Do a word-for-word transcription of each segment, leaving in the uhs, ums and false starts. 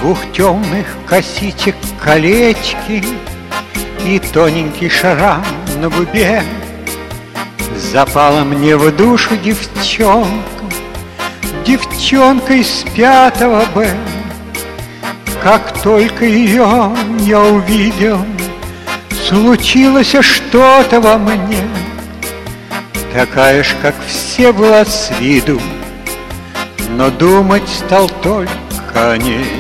Двух темных косичек колечки и тоненький шрам на губе. Запала мне в душу девчонка, девчонка из пятого Б. Как только ее я увидел, случилось что-то во мне. Такая ж, как все, была с виду, но думать стал только о ней.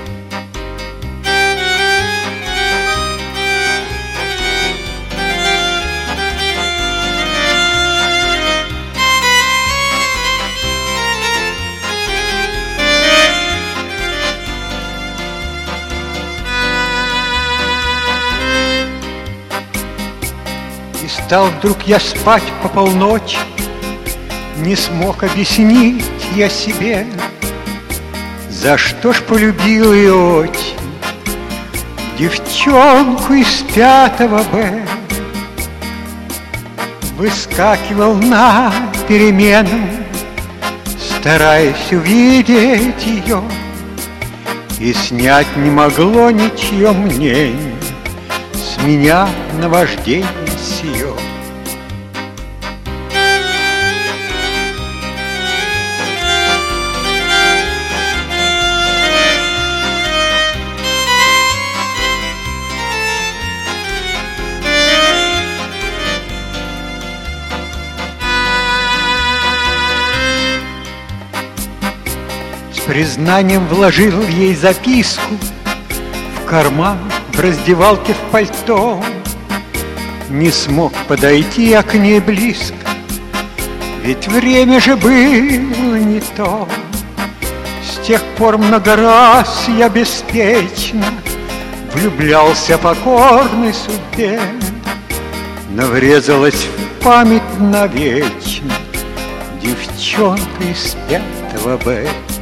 И стал вдруг я спать по полночи, не смог объяснить я себе, за что ж полюбил ее очень девчонку из пятого Б. Выскакивал на перемену, стараясь увидеть ее, и снять не могло ничье мнение с меня наваждение сие. С признанием вложил ей записку в карман, в раздевалке, в пальто. Не смог подойти я к ней близко, ведь время же было не то. С тех пор много раз я беспечно влюблялся покорной судьбе, но врезалась в память навечно девчонка из пятого Б.